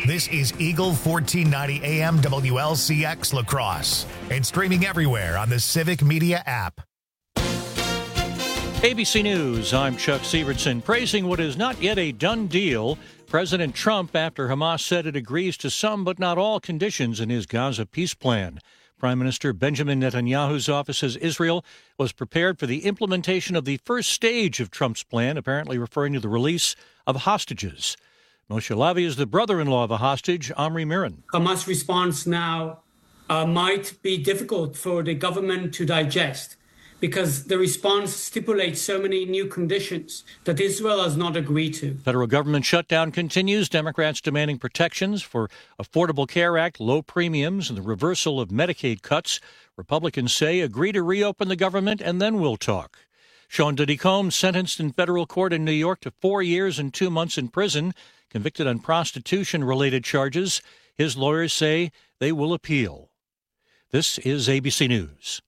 This is Eagle 1490 AM WLCX La Crosse and streaming everywhere on the Civic Media app. ABC News, I'm Chuck Sievertson. Praising what is not yet a done deal, President Trump, after Hamas said it agrees to some but not all conditions in his Gaza peace plan. Prime Minister Benjamin Netanyahu's office says Israel was prepared for the implementation of the first stage of Trump's plan, apparently referring to the release of hostages. Moshe Lavi is the brother-in-law of a hostage, Omri Miran. Hamas' response now might be difficult for the government to digest, because the response stipulates so many new conditions that Israel has not agreed to. Federal government shutdown continues. Democrats demanding protections for Affordable Care Act, low premiums, and the reversal of Medicaid cuts. Republicans say agree to reopen the government and then we'll talk. Sean Diddy Combs sentenced in federal court in New York to 4 years and 2 months in prison, convicted on prostitution-related charges. His lawyers say they will appeal. This is ABC News.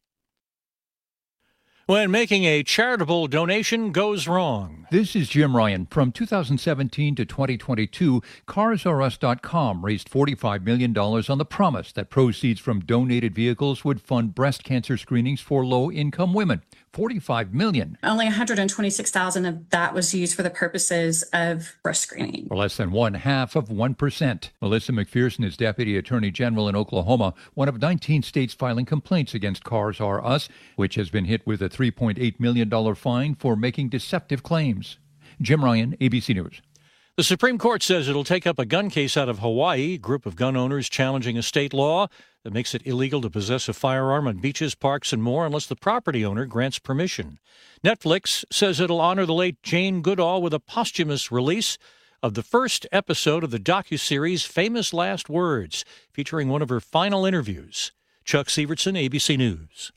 When making a charitable donation goes wrong. This is Jim Ryan. From 2017 to 2022, CarsRUs.com raised $45 million on the promise that proceeds from donated vehicles would fund breast cancer screenings for low-income women. $45 million. Only $126,000 of that was used for the purposes of breast screening. Or less than 0.5%. Melissa McPherson is Deputy Attorney General in Oklahoma, one of 19 states filing complaints against Cars R Us, which has been hit with a $3.8 million fine for making deceptive claims. Jim Ryan, ABC News. The Supreme Court says it'll take up a gun case out of Hawaii, a group of gun owners challenging a state law that makes it illegal to possess a firearm on beaches, parks, and more unless the property owner grants permission. Netflix says it'll honor the late Jane Goodall with a posthumous release of the first episode of the docuseries Famous Last Words, featuring one of her final interviews. Chuck Sievertson, ABC News.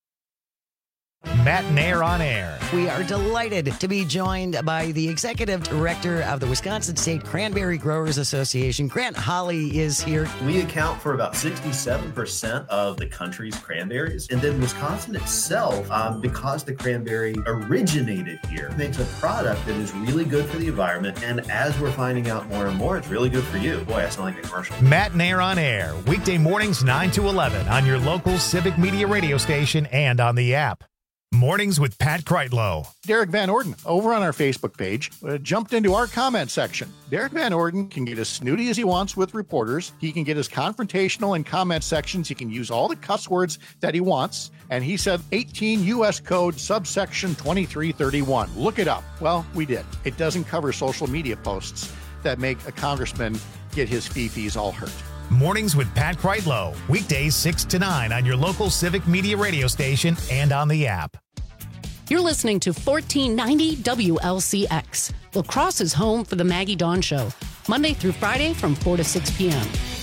Matt Nair on air. We are delighted to be joined by the executive director of the Wisconsin State Cranberry Growers Association. Grant Holly is here. We account for about 67% of the country's cranberries. And then Wisconsin itself, because the cranberry originated here, makes a product that is really good for the environment. And as we're finding out more and more, it's really good for you. Boy, I sound like a commercial. Matt Nair on air. Weekday mornings 9 to 11 on your local Civic Media radio station and on the app. Mornings with Pat Kreitlow. Derek Van Orden, over on our Facebook page, jumped into our comment section. Derek Van Orden can get as snooty as he wants with reporters. He can get as confrontational in comment sections. He can use all the cuss words that he wants. And he said 18 U.S. Code subsection 2331. Look it up. Well, we did. It doesn't cover social media posts that make a congressman get his fee-fees all hurt. Mornings with Pat Kreitlow. Weekdays 6 to 9 on your local Civic Media radio station and on the app. You're listening to 1490 WLCX. La Crosse is home for the Maggie Dawn Show, Monday through Friday from 4 to 6 p.m.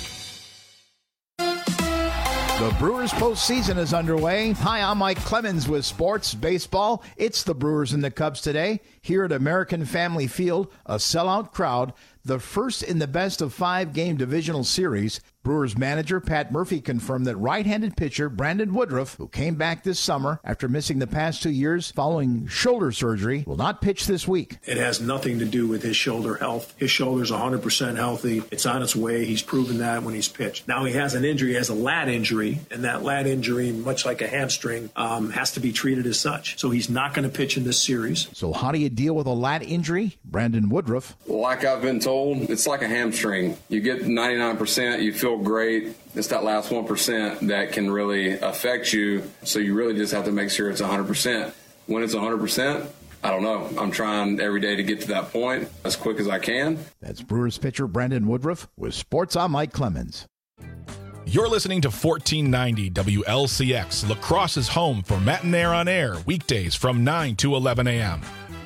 The Brewers postseason is underway. Hi, I'm Mike Clemens with Sports Baseball. It's the Brewers and the Cubs today. Here at American Family Field, a sellout crowd. The first in the best-of-5 game divisional series. Brewers manager Pat Murphy confirmed that right-handed pitcher Brandon Woodruff, who came back this summer after missing the past 2 years following shoulder surgery, will not pitch this week. It has nothing to do with his shoulder health. His shoulder's 100% healthy. It's on its way. He's proven that when he's pitched. Now he has an injury, he has a lat injury, and that lat injury, much like a hamstring, has to be treated as such. So he's not going to pitch in this series. So how do you deal with a lat injury? Brandon Woodruff. Like I've been told, it's like a hamstring. You get 99%, you feel great. It's that last 1% that can really affect you. So you really just have to make sure it's 100%. When it's 100%, I don't know. I'm trying every day to get to that point as quick as I can. That's Brewers pitcher Brandon Woodruff with Sports. I'm Mike Clemens. You're listening to 1490 WLCX, La Crosse's home for Matt Nair on air, weekdays from 9 to 11 a.m.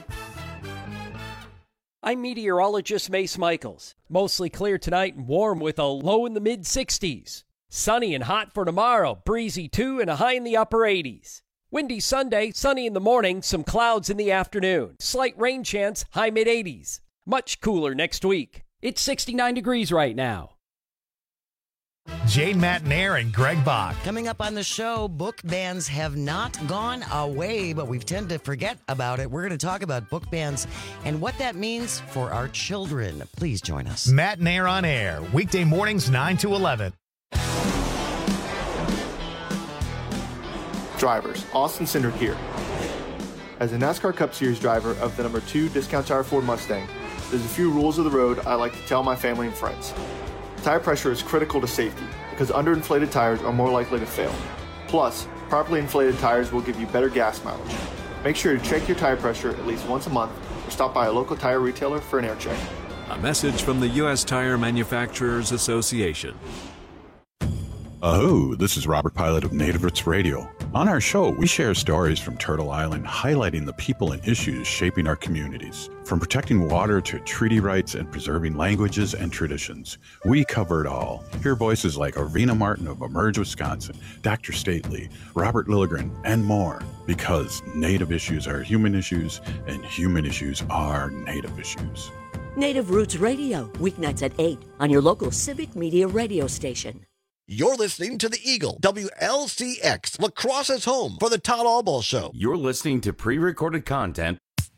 I'm meteorologist Mace Michaels. Mostly clear tonight and warm with a low in the mid-60s. Sunny and hot for tomorrow, breezy too, and a high in the upper 80s. Windy Sunday, sunny in the morning, some clouds in the afternoon. Slight rain chance, high mid-80s. Much cooler next week. It's 69 degrees right now. Jane Matenaer and Greg Bach. Coming up on the show, book bans have not gone away, but we tend to forget about it. We're going to talk about book bans and what that means for our children. Please join us. Matenaer on Air, weekday mornings 9 to 11. Drivers, Austin Cindric here. As a NASCAR Cup Series driver of the number 2 Discount Tire Ford Mustang, there's a few rules of the road I like to tell my family and friends. Tire pressure is critical to safety because underinflated tires are more likely to fail. Plus, properly inflated tires will give you better gas mileage. Make sure to check your tire pressure at least once a month or stop by a local tire retailer for an air check. A message from the U.S. Tire Manufacturers Association. Oh, this is Robert Pilot of Native Roots Radio. On our show, we share stories from Turtle Island highlighting the people and issues shaping our communities. From protecting water to treaty rights and preserving languages and traditions, we cover it all. Hear voices like Arvina Martin of Emerge, Wisconsin, Dr. Stately, Robert Lilligren, and more. Because Native issues are human issues, and human issues are Native issues. Native Roots Radio, weeknights at 8 on your local Civic Media radio station. You're listening to The Eagle, WLCX, La Crosse's home for the Todd Albaugh Show. You're listening to pre-recorded content.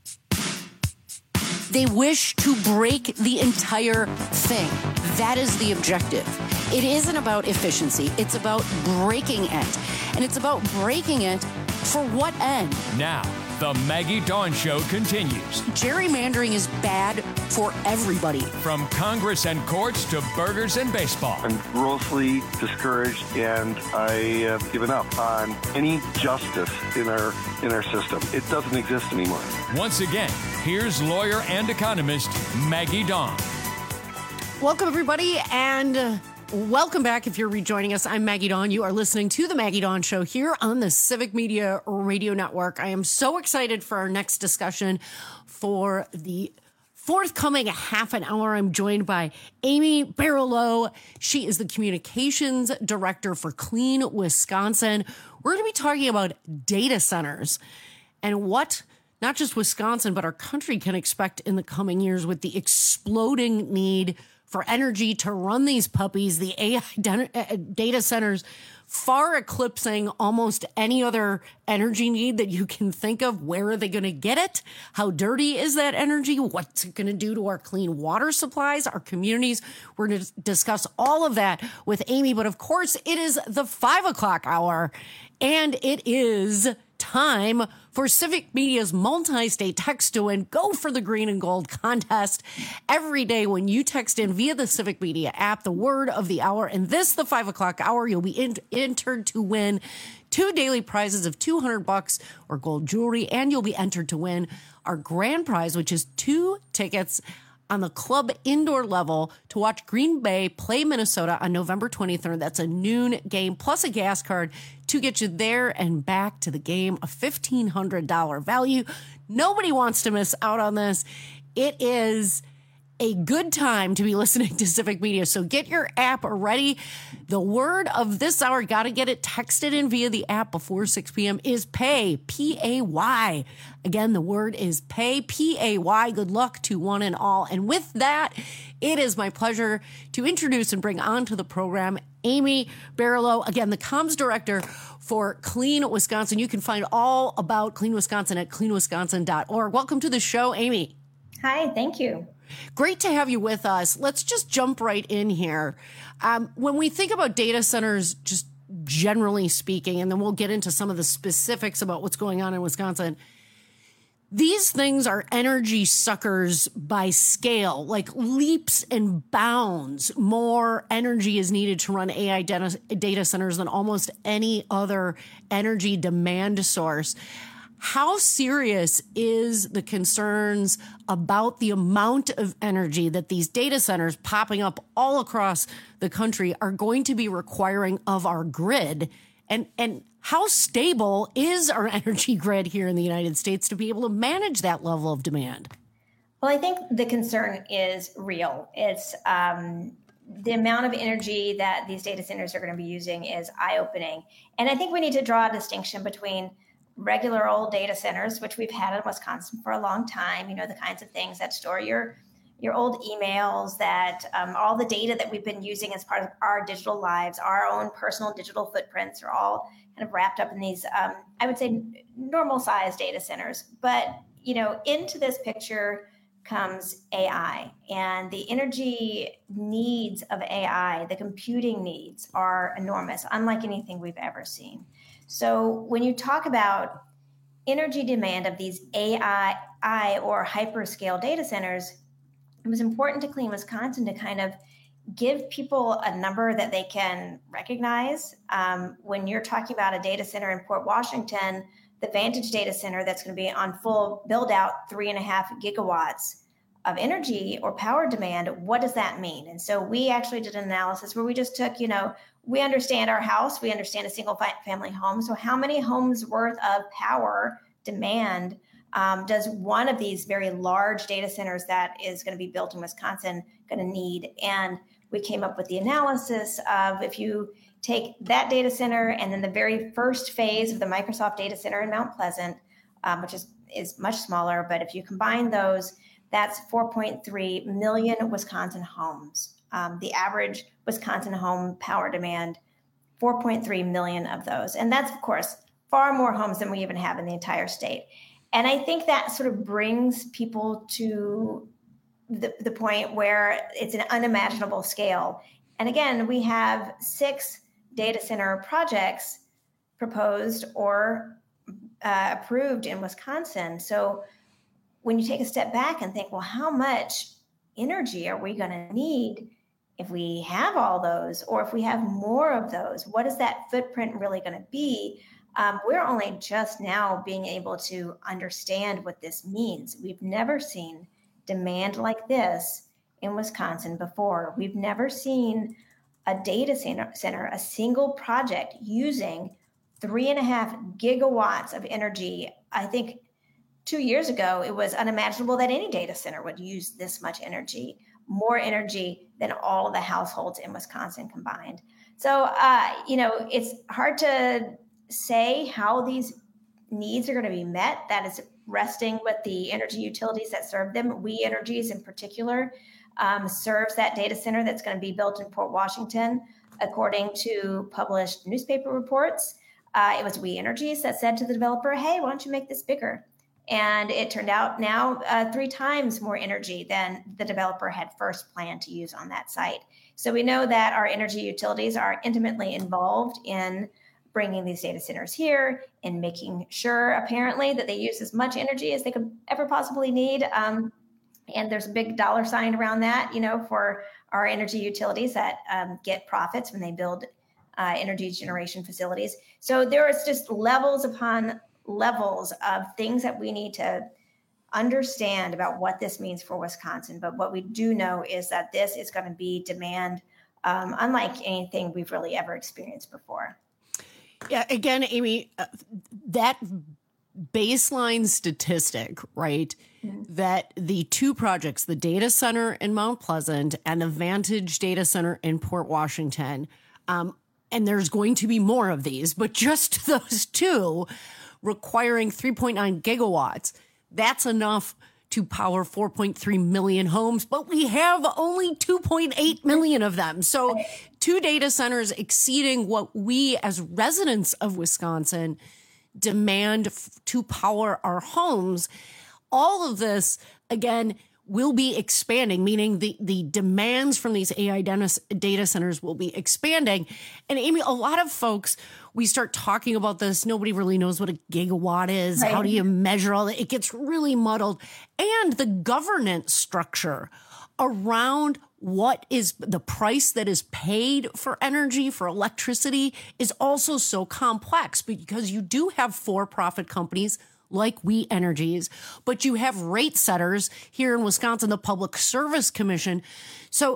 They wish to break the entire thing. That is the objective. It isn't about efficiency. It's about breaking it. And it's about breaking it for what end? Now, the Maggie Dawn Show continues. Gerrymandering is bad for everybody. From Congress and courts to burgers and baseball. I'm grossly discouraged, and I have given up on any justice in our system. It doesn't exist anymore. Once again, here's lawyer and economist Maggie Dawn. Welcome, everybody, and welcome back if you're rejoining us. I'm Maggie Dawn. You are listening to The Maggie Dawn Show here on the Civic Media Radio Network. I am so excited for our next discussion. For the forthcoming half an hour, I'm joined by Amy Barlow. She is the communications director for Clean Wisconsin. We're going to be talking about data centers and what not just Wisconsin, but our country can expect in the coming years with the exploding need for energy to run these puppies, the AI data centers far eclipsing almost any other energy need that you can think of. Where are they going to get it? How dirty is that energy? What's it going to do to our clean water supplies, our communities? We're going to discuss all of that with Amy. But of course, it is the 5 o'clock hour, and it is time for Civic Media's multi-state text to win. Go for the green and gold contest every day when you text in via the Civic Media app, the word of the hour. And this, the 5 o'clock hour, you'll be entered to win 2 daily prizes of $200 or gold jewelry. And you'll be entered to win our grand prize, which is 2 tickets on the club indoor level to watch Green Bay play Minnesota on November 23rd. That's a noon game, plus a gas card to get you there and back to the game, a $1,500 value. Nobody wants to miss out on this. It is a good time to be listening to Civic Media, so get your app ready. The word of this hour, got to get it texted in via the app before 6 p.m., is pay, P-A-Y. Again, the word is pay, P-A-Y. Good luck to one and all. And with that, it is my pleasure to introduce and bring onto the program Amy Barlow, again, the comms director for Clean Wisconsin. You can find all about Clean Wisconsin at cleanwisconsin.org. Welcome to the show, Amy. Hi, thank you. Great to have you with us. Let's just jump right in here. When we think about data centers, just generally speaking, and then we'll get into some of the specifics about what's going on in Wisconsin, these things are energy suckers by scale, like leaps and bounds. More energy is needed to run AI data centers than almost any other energy demand source. How serious is the concerns about the amount of energy that these data centers popping up all across the country are going to be requiring of our grid? And how stable is our energy grid here in the United States to be able to manage that level of demand? Well, I think the concern is real. It's the amount of energy that these data centers are going to be using is eye-opening. And I think we need to draw a distinction between regular old data centers, which we've had in Wisconsin for a long time, you know, the kinds of things that store your your old emails, that all the data that we've been using as part of our digital lives, our own personal digital footprints are all kind of wrapped up in these, I would say, normal sized data centers. But, into this picture comes AI, and the energy needs of AI, the computing needs are enormous, unlike anything we've ever seen. So when you talk about energy demand of these AI or hyperscale data centers, it was important to Clean Wisconsin to kind of give people a number that they can recognize. When you're talking about a data center in Port Washington, the Vantage data center that's going to be on full build out 3.5 gigawatts of energy or power demand, what does that mean? And so we actually did an analysis where we just took, we understand our house, we understand a single family home. So how many homes worth of power demand does one of these very large data centers that is going to be built in Wisconsin going to need? And we came up with the analysis of, if you take that data center and then the very first phase of the Microsoft data center in Mount Pleasant, which is much smaller, but if you combine those, that's 4.3 million Wisconsin homes. The average Wisconsin home power demand, 4.3 million of those. And that's, of course, far more homes than we even have in the entire state. And I think that sort of brings people to the point where it's an unimaginable scale. And again, we have 6 data center projects proposed or approved in Wisconsin. So when you take a step back and think, well, how much energy are we going to need if we have all those, or if we have more of those? What is that footprint really going to be? We're only just now being able to understand what this means. We've never seen demand like this in Wisconsin before. We've never seen a data center, a single project using 3.5 gigawatts of energy. I think 2 years ago, it was unimaginable that any data center would use this much energy, more energy than all of the households in Wisconsin combined. So, it's hard to say how these needs are going to be met. That is resting with the energy utilities that serve them. We Energies in particular serves that data center that's going to be built in Port Washington. According to published newspaper reports, it was We Energies that said to the developer, hey, why don't you make this bigger? And it turned out now 3 times more energy than the developer had first planned to use on that site. So we know that our energy utilities are intimately involved in bringing these data centers here and making sure, apparently, that they use as much energy as they could ever possibly need. And there's a big dollar sign around that, for our energy utilities that get profits when they build energy generation facilities. So there is just levels upon levels of things that we need to understand about what this means for Wisconsin. But what we do know is that this is going to be demand unlike anything we've really ever experienced before. Yeah, again, Amy, that baseline statistic, right, that the 2 projects, the data center in Mount Pleasant and the Vantage data center in Port Washington, and there's going to be more of these, but just those 2 requiring 3.9 gigawatts, that's enough to power 4.3 million homes, but we have only 2.8 million of them. So 2 data centers exceeding what we as residents of Wisconsin demand to power our homes. All of this, again, will be expanding, meaning the demands from these AI data centers will be expanding. And Amy, a lot of folks, we start talking about this, nobody really knows what a gigawatt is. Right. How do you measure all that? It gets really muddled. And the governance structure around what is the price that is paid for energy, for electricity, is also so complex, because you do have for-profit companies like We Energies, but you have rate setters here in Wisconsin, the Public Service Commission. So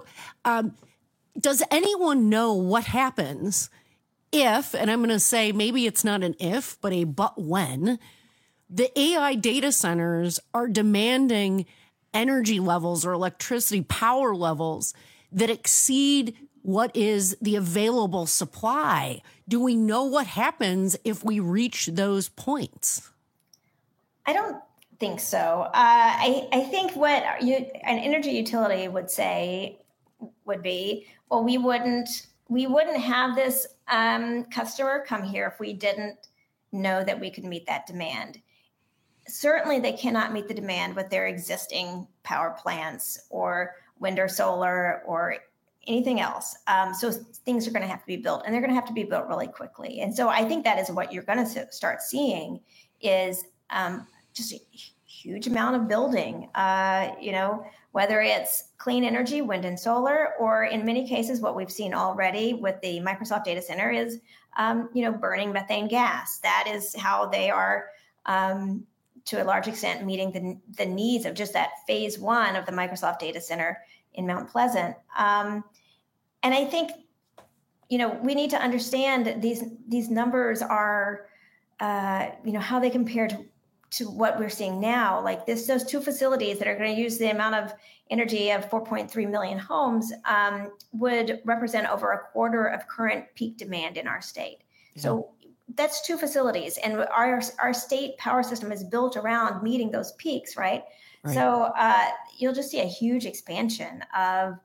does anyone know what happens if, and I'm going to say maybe it's not an if, but a but when, the AI data centers are demanding energy levels or electricity power levels that exceed what is the available supply? Do we know what happens if we reach those points? I don't think so. I think what an energy utility would say would be, well, we wouldn't have this customer come here if we didn't know that we could meet that demand. Certainly, they cannot meet the demand with their existing power plants or wind or solar or anything else. So things are going to have to be built, and they're going to have to be built really quickly. And so I think that is what you're going to start seeing is just a huge amount of building, whether it's clean energy, wind and solar, or in many cases, what we've seen already with the Microsoft data center is, burning methane gas. That is how they are, to a large extent, meeting the needs of just that phase one of the Microsoft data center in Mount Pleasant. And I think, we need to understand these numbers are, how they compare to what we're seeing now. Like those two facilities that are going to use the amount of energy of 4.3 million homes would represent over a quarter of current peak demand in our state. Yeah. So that's two facilities, and our state power system is built around meeting those peaks, right? So you'll just see a huge expansion of,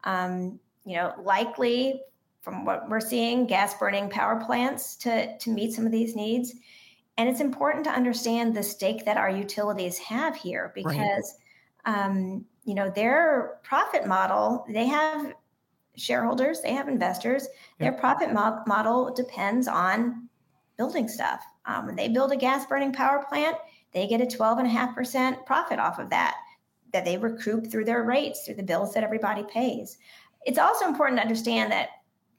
likely from what we're seeing, gas burning power plants to meet some of these needs. And it's important to understand the stake that our utilities have here because, their profit model, they have shareholders, they have investors. Their profit model depends on building stuff. When they build a gas burning power plant, they get a 12.5% profit off of that they recoup through their rates, through the bills that everybody pays. It's also important to understand that,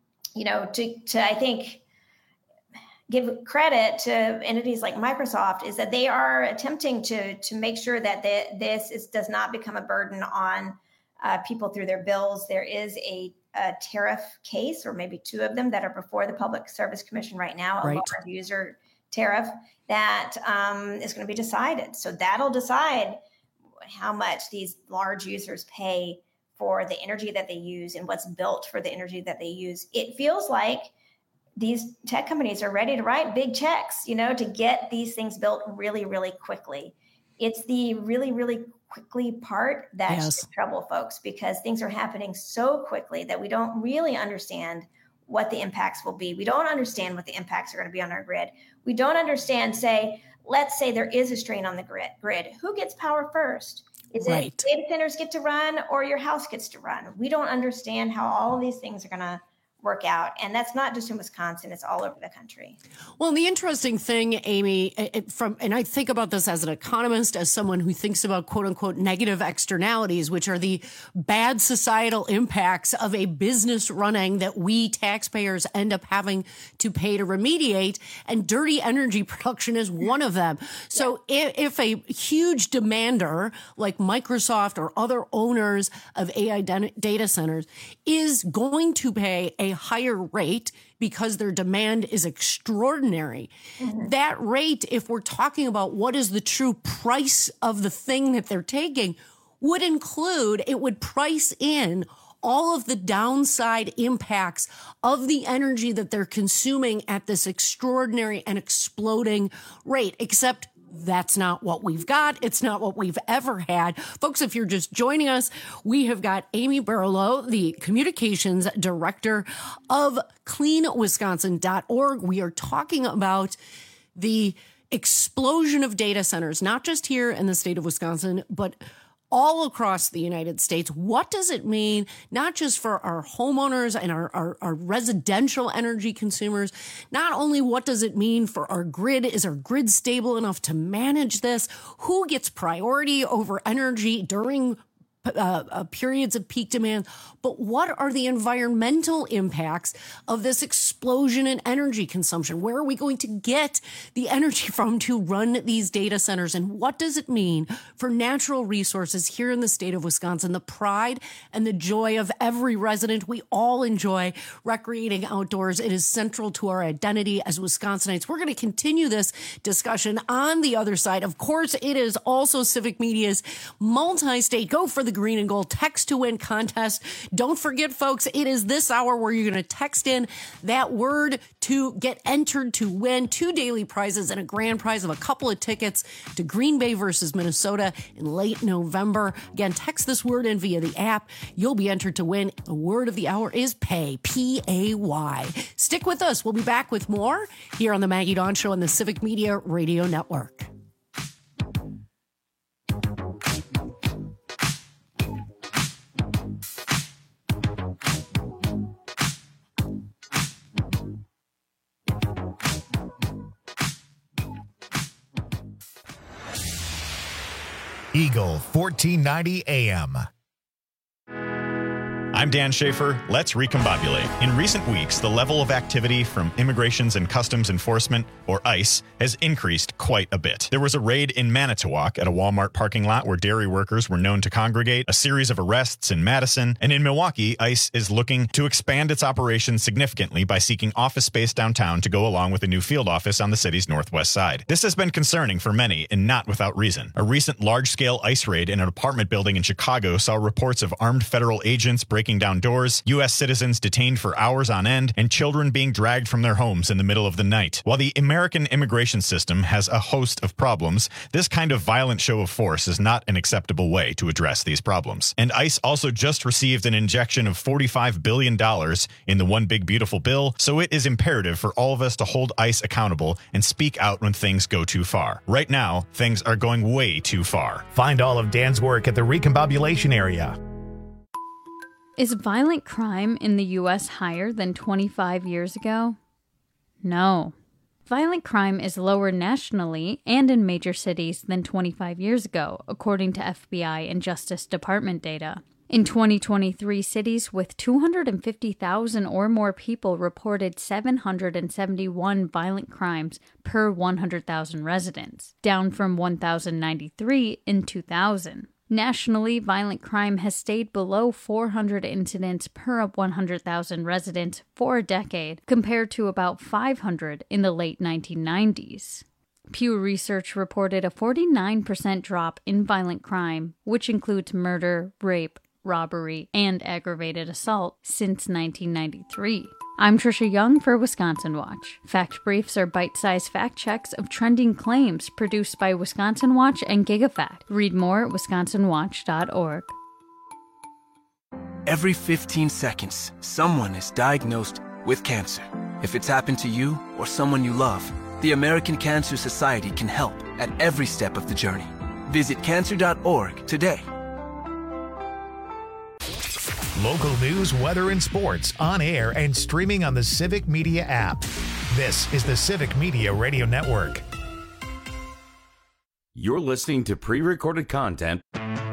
I think, give credit to entities like Microsoft is that they are attempting to make sure that this does not become a burden on people through their bills. There is a tariff case, or maybe two of them, that are before the Public Service Commission right now, a lower user tariff that is going to be decided. So that'll decide how much these large users pay for the energy that they use and what's built for the energy that they use. It feels like these tech companies are ready to write big checks, to get these things built really, really quickly. It's the really, really quickly part that's in trouble, folks, because things are happening so quickly that we don't really understand what the impacts will be. We don't understand what the impacts are going to be on our grid. We don't understand, let's say there is a strain on the grid. Who gets power first? Is it data centers get to run or your house gets to run? We don't understand how all of these things are going to work out. And that's not just in Wisconsin, it's all over the country. Well, the interesting thing, Amy, and I think about this as an economist, as someone who thinks about quote unquote negative externalities, which are the bad societal impacts of a business running that we taxpayers end up having to pay to remediate. And dirty energy production is one of them. So if a huge demander like Microsoft or other owners of AI data centers is going to pay a higher rate because their demand is extraordinary. Mm-hmm. That rate, if we're talking about what is the true price of the thing that they're taking, it would price in all of the downside impacts of the energy that they're consuming at this extraordinary and exploding rate, except that's not what we've got. It's not what we've ever had. Folks, if you're just joining us, we have got Amy Burlow, the communications director of cleanwisconsin.org. We are talking about the explosion of data centers, not just here in the state of Wisconsin, but all across the United States. What does it mean, not just for our homeowners and our residential energy consumers? Not only what does it mean for our grid? Is our grid stable enough to manage this? Who gets priority over energy during periods of peak demand? But what are the environmental impacts of this explosion in energy consumption? Where are we going to get the energy from to run these data centers? And what does it mean for natural resources here in the state of Wisconsin, the pride and the joy of every resident? We all enjoy recreating outdoors. It is central to our identity as Wisconsinites. We're going to continue this discussion on the other side. Of course, it is also Civic Media's multi-state Go for the the Green and Gold Text to Win contest. Don't forget, folks, it is this hour where you're going to text in that word to get entered to win 2 daily prizes and a grand prize of a couple of tickets to Green Bay versus Minnesota in late November. Again, text this word in via the app. You'll be entered to win. The word of the hour is pay, P-A-Y. Stick with us. We'll be back with more here on the Maggie Dawn Show on the Civic Media Radio Network. Eagle 1490 AM. I'm Dan Schaefer. Let's recombobulate. In recent weeks, the level of activity from Immigrations and Customs Enforcement, or ICE, has increased quite a bit. There was a raid in Manitowoc at a Walmart parking lot where dairy workers were known to congregate, a series of arrests in Madison, and in Milwaukee, ICE is looking to expand its operations significantly by seeking office space downtown to go along with a new field office on the city's northwest side. This has been concerning for many, and not without reason. A recent large-scale ICE raid in an apartment building in Chicago saw reports of armed federal agents breaking down doors, U.S. citizens detained for hours on end, and children being dragged from their homes in the middle of the night. While the American immigration system has a host of problems, this kind of violent show of force is not an acceptable way to address these problems. And ICE also just received an injection of $45 billion in the One Big Beautiful Bill, so it is imperative for all of us to hold ICE accountable and speak out when things go too far. Right now, things are going way too far. Find all of Dan's work at the Recombobulation area. Is violent crime in the U.S. higher than 25 years ago? No. Violent crime is lower nationally and in major cities than 25 years ago, according to FBI and Justice Department data. In 2023, cities with 250,000 or more people reported 771 violent crimes per 100,000 residents, down from 1,093 in 2000. Nationally, violent crime has stayed below 400 incidents per 100,000 residents for a decade, compared to about 500 in the late 1990s. Pew Research reported a 49% drop in violent crime, which includes murder, rape, robbery, and aggravated assault, since 1993. I'm Trisha Young for Wisconsin Watch. Fact Briefs are bite-sized fact checks of trending claims produced by Wisconsin Watch and GigaFact. Read more at wisconsinwatch.org. Every 15 seconds, someone is diagnosed with cancer. If it's happened to you or someone you love, the American Cancer Society can help at every step of the journey. Visit cancer.org today. Local news, weather, and sports on air and streaming on the Civic Media app. This is the Civic Media Radio Network. You're listening to pre-recorded content.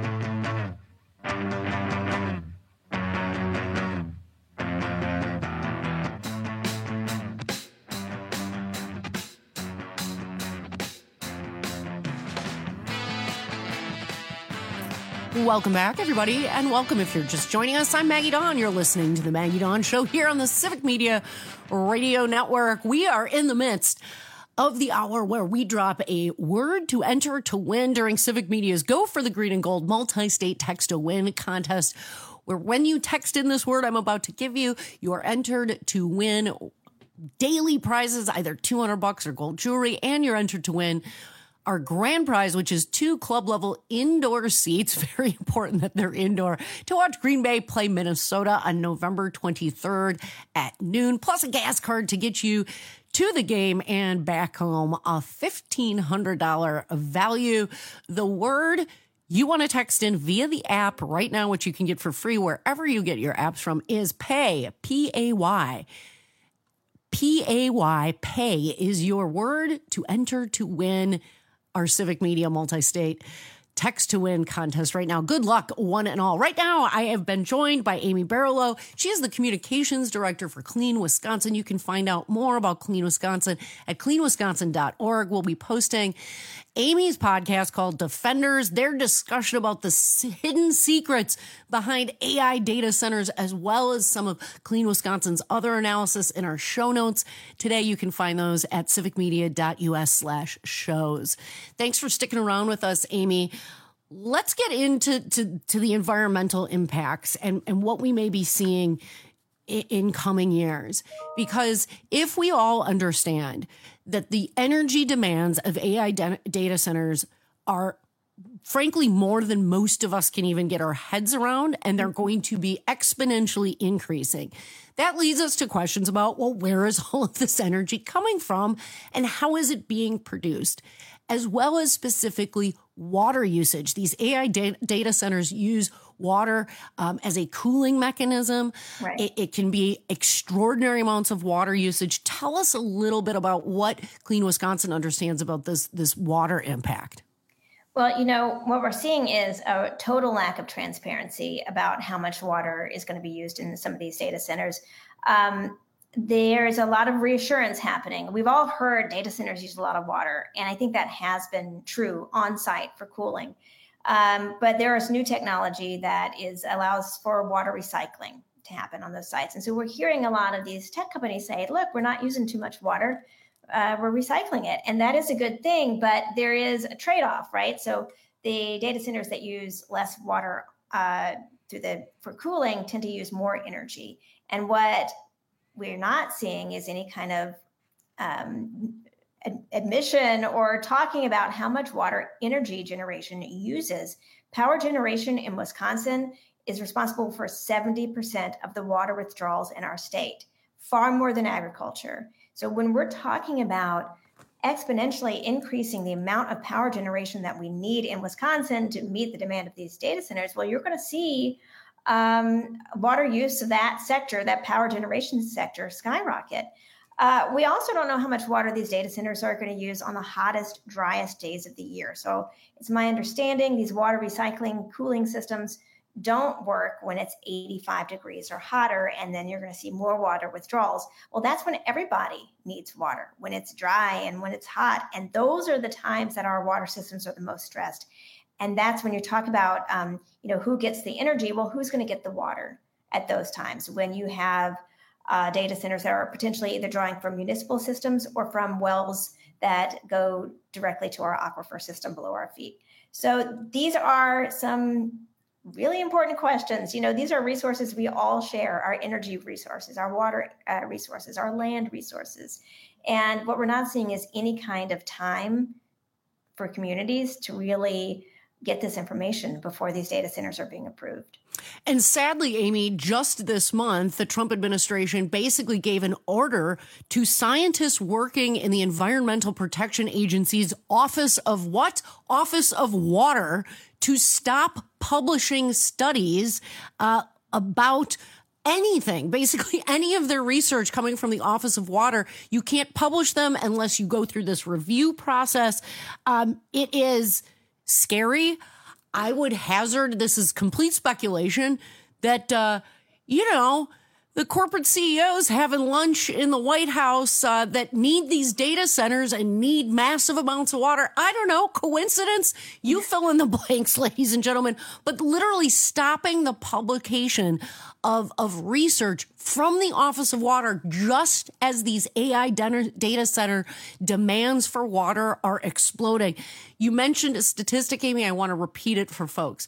Welcome back, everybody, and welcome if you're just joining us. I'm Maggie Dawn. You're listening to the Maggie Dawn Show here on the Civic Media Radio Network. We are in the midst of the hour where we drop a word to enter to win during Civic Media's Go for the Green and Gold multi-state text to win contest, where when you text in this word I'm about to give you, you are entered to win daily prizes, either $200 or gold jewelry, and you're entered to win our grand prize, which is 2 club-level indoor seats, very important that they're indoor, to watch Green Bay play Minnesota on November 23rd at noon, plus a gas card to get you to the game and back home, a $1,500 value. The word you want to text in via the app right now, which you can get for free wherever you get your apps from, is PAY, P-A-Y. P-A-Y, pay is your word to enter to win our Civic Media multi-state text to win contest right now. Good luck, one and all. Right now, I have been joined by Amy Barlow. She is the communications director for Clean Wisconsin. You can find out more about Clean Wisconsin at cleanwisconsin.org. We'll be posting Amy's podcast called Defenders, their discussion about the hidden secrets behind AI data centers, as well as some of Clean Wisconsin's other analysis in our show notes. Today, you can find those at civicmedia.us/shows. Thanks for sticking around with us, Amy. let's get into the environmental impacts and what we may be seeing in coming years. Because if we all understand that the energy demands of AI data centers are frankly more than most of us can even get our heads around, and they're going to be exponentially increasing, that leads us to questions about, well, where is all of this energy coming from and how is it being produced? As well as specifically water usage. These AI data centers use water as a cooling mechanism. Right. It can be extraordinary amounts of water usage. Tell us a little bit about what Clean Wisconsin understands about this water impact. Well, what we're seeing is a total lack of transparency about how much water is going to be used in some of these data centers. There's a lot of reassurance happening. We've all heard data centers use a lot of water, and I think that has been true on site for cooling. But there is new technology that allows for water recycling to happen on those sites. And so we're hearing a lot of these tech companies say, look, we're not using too much water. We're recycling it. And that is a good thing, but there is a trade-off, right? So the data centers that use less water for cooling tend to use more energy. And what we're not seeing is any kind of admission or talking about how much water energy generation uses. Power generation in Wisconsin is responsible for 70% of the water withdrawals in our state, far more than agriculture. So when we're talking about exponentially increasing the amount of power generation that we need in Wisconsin to meet the demand of these data centers, well, you're going to see water use of that sector, that power generation sector, skyrocket. We also don't know how much water these data centers are going to use on the hottest, driest days of the year. So it's my understanding these water recycling cooling systems don't work when it's 85 degrees or hotter, and then you're going to see more water withdrawals. Well, that's when everybody needs water, when it's dry and when it's hot. And those are the times that our water systems are the most stressed. And that's when you talk about, who gets the energy. Well, who's going to get the water at those times when you have data centers that are potentially either drawing from municipal systems or from wells that go directly to our aquifer system below our feet. So these are some really important questions. These are resources we all share, our energy resources, our water resources, our land resources. And what we're not seeing is any kind of time for communities to really get this information before these data centers are being approved. And sadly, Amy, just this month, the Trump administration basically gave an order to scientists working in the Environmental Protection Agency's Office of what? Office of Water, to stop publishing studies about anything, basically any of their research coming from the Office of Water. You can't publish them unless you go through this review process. It is scary. I would hazard, this is complete speculation, that, the corporate CEOs having lunch in the White House that need these data centers and need massive amounts of water. I don't know, coincidence? You fill in the blanks, ladies and gentlemen. But literally stopping the publication of research from the Office of Water just as these AI data center demands for water are exploding. You mentioned a statistic, Amy. I want to repeat it for folks.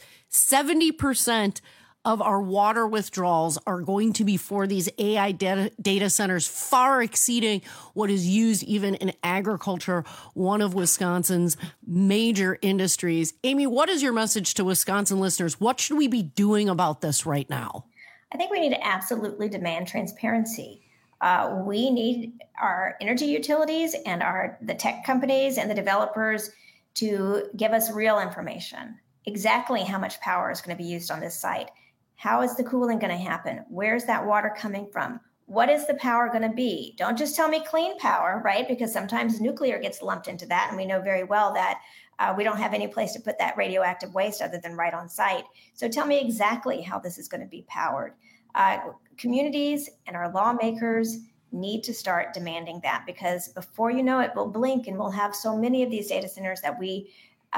70% of our water withdrawals are going to be for these AI data centers, far exceeding what is used even in agriculture, one of Wisconsin's major industries. Amy, what is your message to Wisconsin listeners? What should we be doing about this right now? I think we need to absolutely demand transparency. We need our energy utilities and the tech companies and the developers to give us real information. Exactly how much power is going to be used on this site. How is the cooling going to happen? Where's that water coming from? What is the power going to be? Don't just tell me clean power, right? Because sometimes nuclear gets lumped into that. And we know very well that we don't have any place to put that radioactive waste other than right on site. So tell me exactly how this is going to be powered. Communities and our lawmakers need to start demanding that, because before you know it, we'll blink and we'll have so many of these data centers that we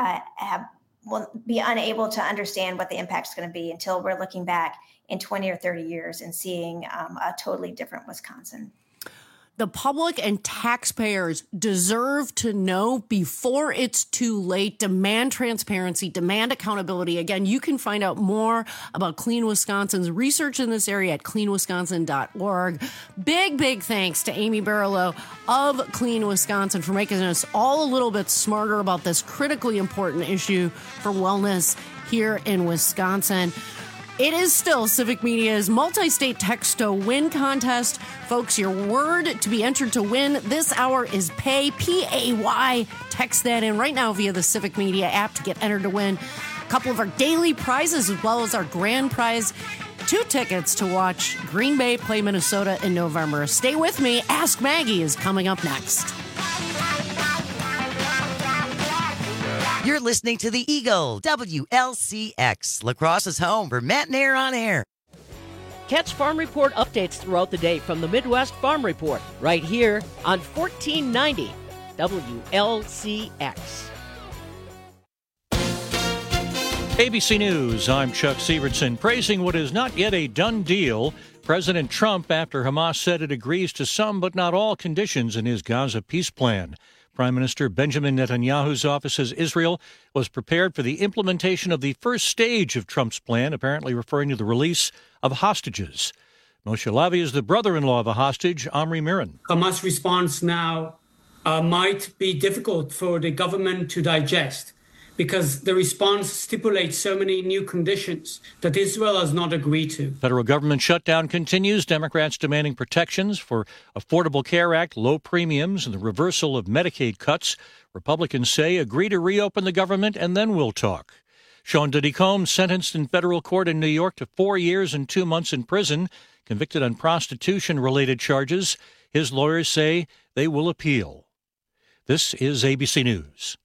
will be unable to understand what the impact is going to be until we're looking back in 20 or 30 years and seeing a totally different Wisconsin. The public and taxpayers deserve to know before it's too late. Demand transparency, demand accountability. Again, you can find out more about Clean Wisconsin's research in this area at cleanwisconsin.org. Big thanks to Amy Barlow of Clean Wisconsin for making us all a little bit smarter about this critically important issue for wellness here in Wisconsin. It is still Civic Media's multi-state text to win contest. Folks, your word to be entered to win this hour is PAY, P-A-Y. Text that in right now via the Civic Media app to get entered to win a couple of our daily prizes as well as our grand prize, 2 tickets to watch Green Bay play Minnesota in November. Stay with me. Ask Maggie is coming up next. You're listening to the Eagle, WLCX, La Crosse's home for Matt and Air on Air. Catch Farm Report updates throughout the day from the Midwest Farm Report, right here on 1490 WLCX. ABC News, I'm Chuck Severson. Praising what is not yet a done deal, President Trump, after Hamas said it agrees to some but not all conditions in his Gaza peace plan. Prime Minister Benjamin Netanyahu's office says Israel was prepared for the implementation of the first stage of Trump's plan, apparently referring to the release of hostages. Moshe Lavi is the brother-in-law of a hostage, Omri Miran. Hamas' response now might be difficult for the government to digest, because the response stipulates so many new conditions that Israel has not agreed to. Federal government shutdown continues. Democrats demanding protections for Affordable Care Act, low premiums, and the reversal of Medicaid cuts. Republicans say agree to reopen the government and then we'll talk. Sean Diddy Combs sentenced in federal court in New York to 4 years and 2 months in prison, convicted on prostitution-related charges. His lawyers say they will appeal. This is ABC News.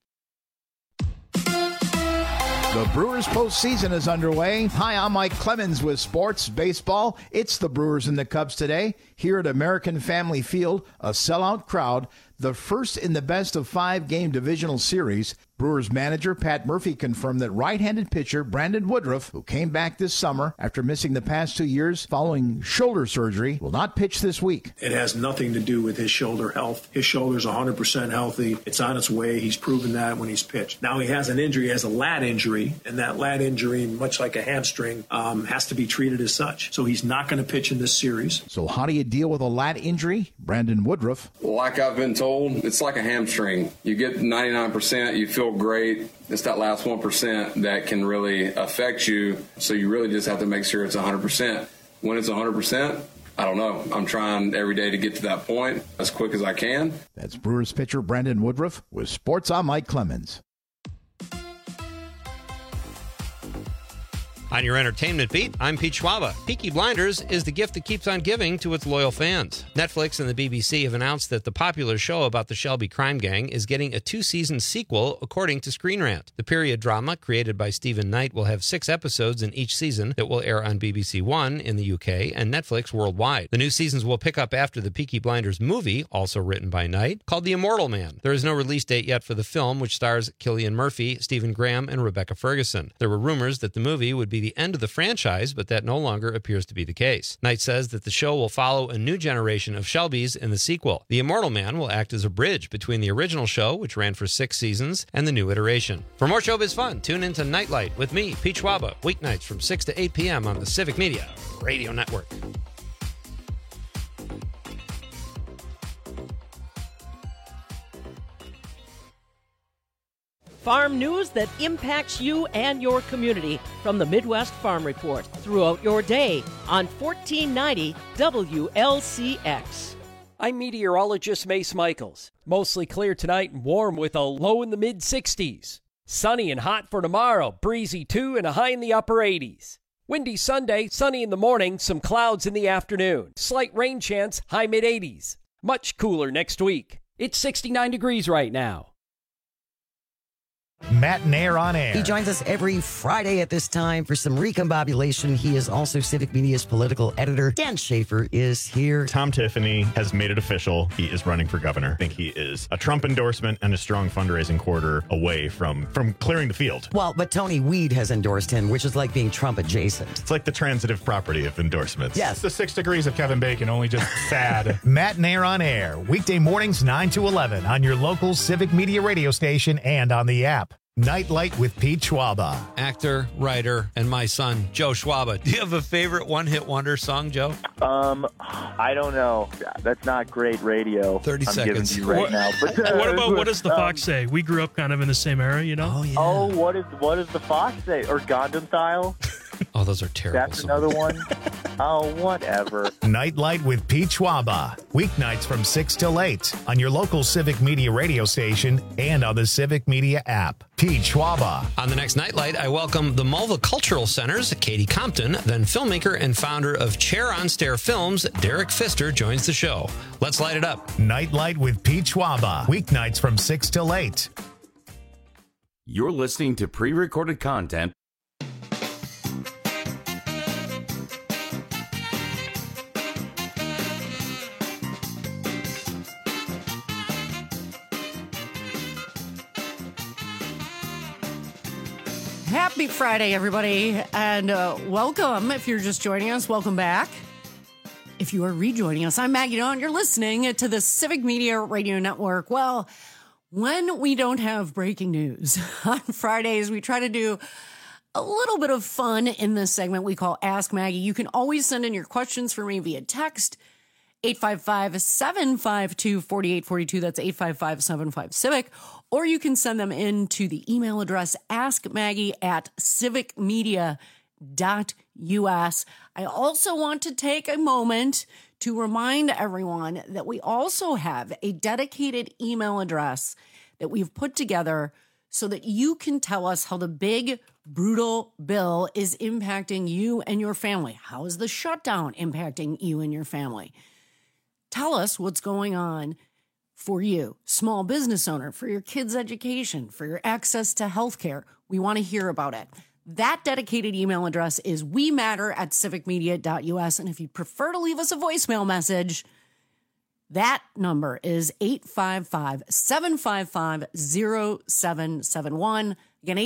The Brewers postseason is underway. Hi, I'm Mike Clemens with Sports Baseball. It's the Brewers and the Cubs today. Here at American Family Field, a sellout crowd. The first in the best-of-5 game divisional series. Brewers manager Pat Murphy confirmed that right-handed pitcher Brandon Woodruff, who came back this summer after missing the past 2 years following shoulder surgery, will not pitch this week. It has nothing to do with his shoulder health. His shoulder's 100% healthy. It's on its way. He's proven that when he's pitched. Now he has an injury, he has a lat injury, and that lat injury, much like a hamstring, has to be treated as such. So he's not going to pitch in this series. So how do you deal with a lat injury? Brandon Woodruff. Like I've been told, it's like a hamstring. You get 99%, you feel great. It's that last 1% that can really affect you. So you really just have to make sure it's 100%. When it's 100%, I don't know. I'm trying every day to get to that point as quick as I can. That's Brewers pitcher Brandon Woodruff with Sports. I'm Mike Clemens. On your entertainment beat, I'm Pete Schwaba. Peaky Blinders is the gift that keeps on giving to its loyal fans. Netflix and the BBC have announced that the popular show about the Shelby crime gang is getting a 2-season sequel, according to Screen Rant. The period drama, created by Stephen Knight, will have 6 episodes in each season that will air on BBC One in the UK and Netflix worldwide. The new seasons will pick up after the Peaky Blinders movie, also written by Knight, called The Immortal Man. There is no release date yet for the film, which stars Cillian Murphy, Stephen Graham, and Rebecca Ferguson. There were rumors that the movie would be the end of the franchise, but that no longer appears to be the case. Knight says that the show will follow a new generation of Shelbys in the sequel. The Immortal Man will act as a bridge between the original show, which ran for 6 seasons, and the new iteration. For more showbiz fun, tune into Nightlight with me, Pete Schwaba, weeknights from 6 to 8 p.m. on the Civic Media Radio Network. Farm news that impacts you and your community from the Midwest Farm Report throughout your day on 1490 WLCX. I'm meteorologist Mace Michaels. Mostly clear tonight and warm with a low in the mid-60s. Sunny and hot for tomorrow, breezy too, and a high in the upper 80s. Windy Sunday, sunny in the morning, some clouds in the afternoon. Slight rain chance, high mid-80s. Much cooler next week. It's 69 degrees right now. Matt Nair on Air. He joins us every Friday at this time for some recombobulation. He is also Civic Media's political editor. Dan Schaefer is here. Tom Tiffany has made it official. He is running for governor. I think he is a Trump endorsement and a strong fundraising quarter away from clearing the field. Well, but Tony Weed has endorsed him, which is like being Trump adjacent. It's like the transitive property of endorsements. Yes. It's the 6 degrees of Kevin Bacon, only just sad. Matt Nair on Air, weekday mornings 9 to 11 on your local Civic Media radio station and on the app. Nightlight with Pete Schwaba. Actor, writer, and my son, Joe Schwaba. Do you have a favorite one-hit wonder song, Joe? I don't know. That's not great radio. 30 I'm seconds. Giving you right now. But, what about What Does the Fox Say? We grew up kind of in the same era, you know? Oh, yeah. Oh, what does the Fox say? Or Gundam Style? Oh, those are terrible That's songs. another one? Oh, whatever. Nightlight with Pete Schwaba. Weeknights from 6 till 8 on your local Civic Media radio station and on the Civic Media app. Pete Schwaba. On the next Nightlight, I welcome the Mulva Cultural Center's Katie Compton, then filmmaker and founder of Chair on Stair Films, Derek Pfister, joins the show. Let's light it up. Nightlight with Pete Schwaba. Weeknights from 6 till 8. You're listening to pre-recorded content. Happy Friday, everybody, and welcome. If you're just joining us, welcome back. If you are rejoining us, I'm Maggie Dawn. You're listening to the Civic Media Radio Network. Well, when we don't have breaking news on Fridays, we try to do a little bit of fun in this segment we call Ask Maggie. You can always send in your questions for me via text, 855-752-4842. That's 855-75-CIVIC. Or you can send them in to the email address askmaggie@civicmedia.us. I also want to take a moment to remind everyone that we also have a dedicated email address that we've put together so that you can tell us how the big, brutal bill is impacting you and your family. How is the shutdown impacting you and your family? Tell us what's going on for you, small business owner, for your kids' education, for your access to healthcare. We want to hear about it. That dedicated email address is wematter@civicmedia.us. And if you prefer to leave us a voicemail message, that number is 855-755-0771. Again,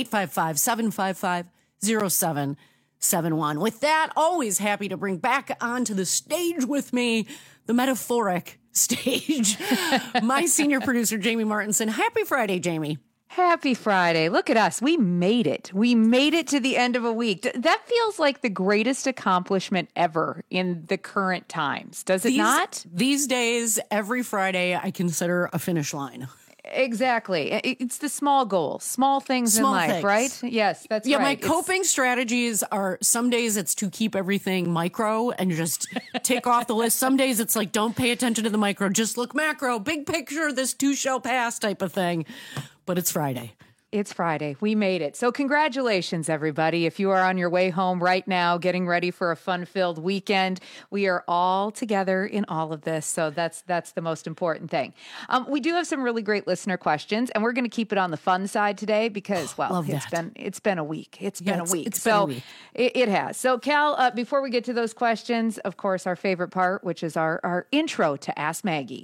855-755-0771. With that, always happy to bring back onto the stage with me the metaphoric stage, my senior producer, Jamie Martinson. Happy Friday, Jamie. Happy Friday. Look at us. We made it. We made it to the end of a week. That feels like the greatest accomplishment ever in the current times. Does it not? These days, every Friday, I consider a finish line. Exactly. It's the small goals, small things in life, right? Yes, that's right. Yeah, my coping strategies are some days it's to keep everything micro and just tick off the list. Some days it's like, don't pay attention to the micro, just look macro, big picture, this too shall pass type of thing. But it's Friday. It's Friday. We made it. So congratulations, everybody. If you are on your way home right now, getting ready for a fun-filled weekend, we are all together in all of this. So that's the most important thing. We do have some really great listener questions, and we're going to keep it on the fun side today because, well, it's been a week. It's been a week. It has. So Cal, before we get to those questions, of course, our favorite part, which is our intro to Ask Maggie.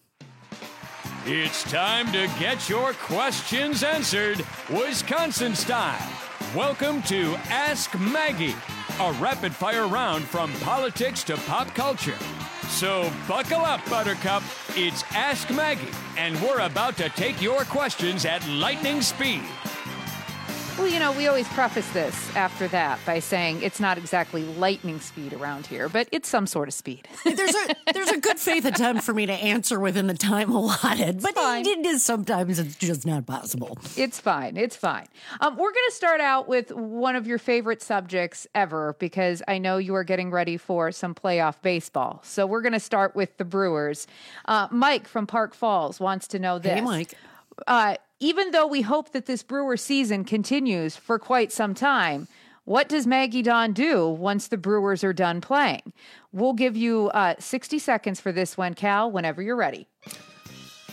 It's time to get your questions answered, Wisconsin style. Welcome to Ask Maggie, a rapid-fire round from politics to pop culture. So buckle up, Buttercup. It's Ask Maggie, and we're about to take your questions at lightning speed. Well, you know, we always preface this after that by saying it's not exactly lightning speed around here, but it's some sort of speed. There's a good faith attempt for me to answer within the time allotted, but it is sometimes it's just not possible. It's fine. It's fine. We're going to start out with one of your favorite subjects ever because I know you are getting ready for some playoff baseball. So we're going to start with the Brewers. Mike from Park Falls wants to know this. Hey, Mike. Even though we hope that this Brewer season continues for quite some time, what does Maggie Dawn do once the Brewers are done playing? We'll give you 60 seconds for this one, Cal, whenever you're ready.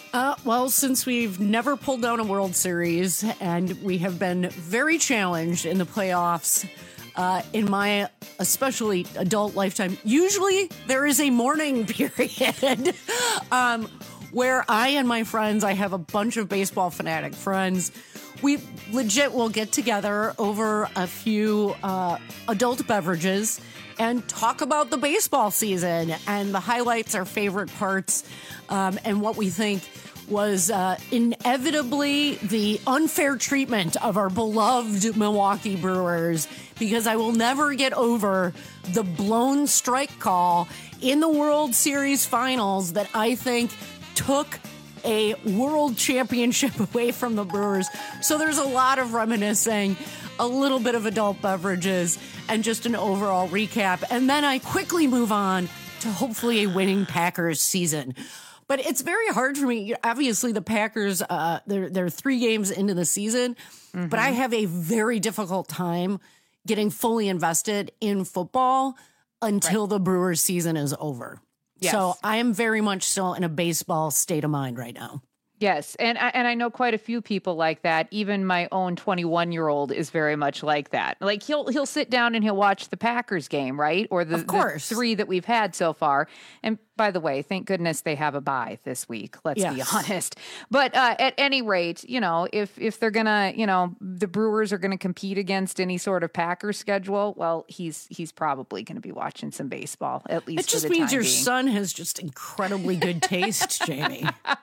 Well, since we've never pulled down a World Series and we have been very challenged in the playoffs in my especially adult lifetime, usually there is a mourning period where I and my friends, I have a bunch of baseball fanatic friends, we legit will get together over a few adult beverages and talk about the baseball season and the highlights, our favorite parts, and what we think was inevitably the unfair treatment of our beloved Milwaukee Brewers, because I will never get over the blown strike call in the World Series finals that I think took a world championship away from the Brewers. So there's a lot of reminiscing, a little bit of adult beverages, and just an overall recap. And then I quickly move on to hopefully a winning Packers season. But it's very hard for me. Obviously, the Packers, they're 3 games into the season, but I have a very difficult time getting fully invested in football until the Brewers season is over. Yes. So I am very much still in a baseball state of mind right now. Yes, and I know quite a few people like that. Even my own 21-year-old is very much like that. Like he'll sit down and he'll watch the Packers game, right? Or the 3 that we've had so far. And by the way, thank goodness they have a bye this week. Let's be honest. But at any rate, if they're gonna, the Brewers are gonna compete against any sort of Packers schedule, well, he's probably gonna be watching some baseball at least. It just means your son has just incredibly good taste, Jamie.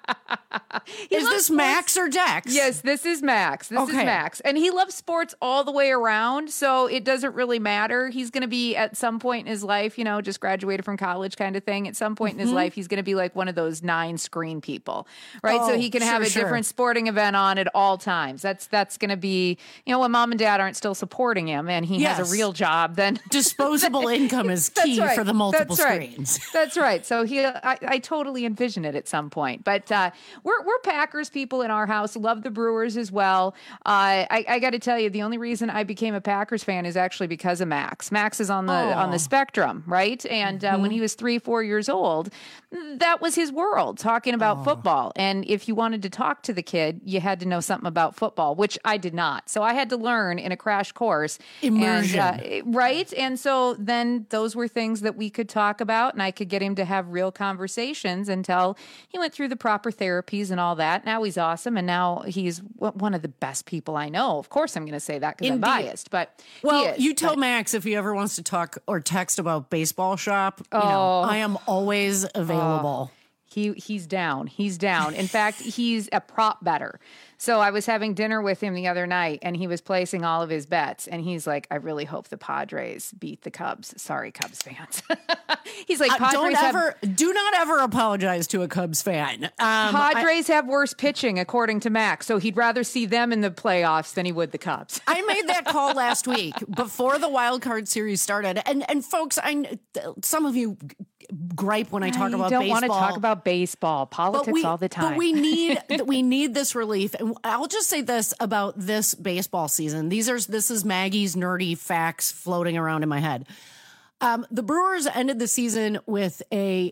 Is this Max or Dex? Yes, this is Max. This is Max. And he loves sports all the way around, so it doesn't really matter. He's going to be at some point in his life, just graduated from college kind of thing. At some point in his life, he's going to be like one of those 9 screen people, right? So he can have a different sporting event on at all times. That's going to be, when mom and dad aren't still supporting him and he has a real job, then disposable income is key for the multiple screens. That's right. So I totally envision it at some point. But we're Packers people in our house, love the Brewers as well. I got to tell you, the only reason I became a Packers fan is actually because of Max. Max is on the spectrum, right? And when he was 3-4 years old, that was his world, talking about football. And if you wanted to talk to the kid, you had to know something about football, which I did not. So I had to learn in a crash course. Immersion. And, right? And so then those were things that we could talk about, and I could get him to have real conversations until he went through the proper therapies and all that. Now he's awesome, and now he's one of the best people I know. Of course I'm going to say that because I'm biased, but you tell Max if he ever wants to talk or text about Baseball Shop, I am always available. He's down. He's down. In fact, he's a prop better. So I was having dinner with him the other night, and he was placing all of his bets. And he's like, I really hope the Padres beat the Cubs. Sorry, Cubs fans. He's like, do not ever apologize to a Cubs fan. Padres have worse pitching, according to Max. So he'd rather see them in the playoffs than he would the Cubs. I made that call last week before the wild card series started. And folks, some of you gripe when I talk about baseball. You don't want to talk about baseball, politics all the time. But we need this relief. And I'll just say this about this baseball season. This is Maggie's nerdy facts floating around in my head. The Brewers ended the season with a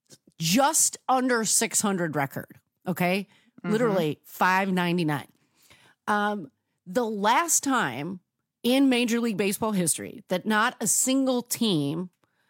just under 600 record. Okay. Literally 599. The last time in Major League Baseball history that not a single team